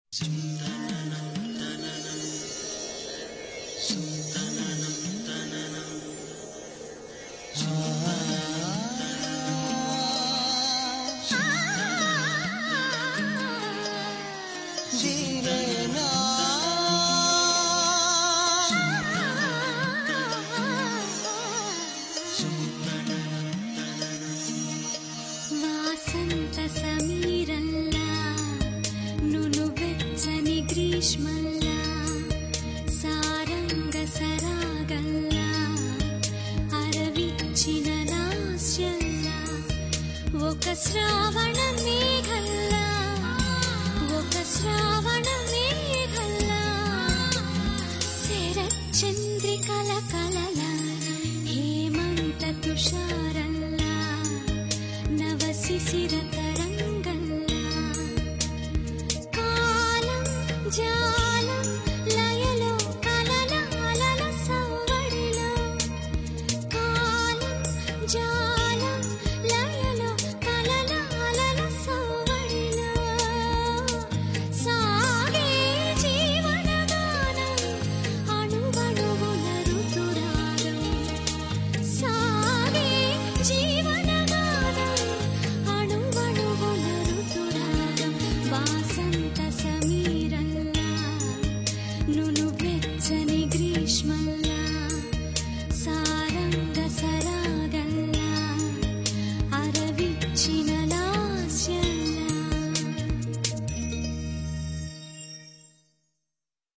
వాసంత సమీరల్లా నును వెచ్చని గ్రీష్మల్లా సారంగ సరాగల్లా అరవిచ్చిన నాస్యల్లా ఒక శ్రావణ మేఘల్లా ఒక శ్రావణ మేఘల్లా శరచంద్రికల కలలా హేమంత తుషారల్లా నవశిశిర తరంగల్లా కాలం జా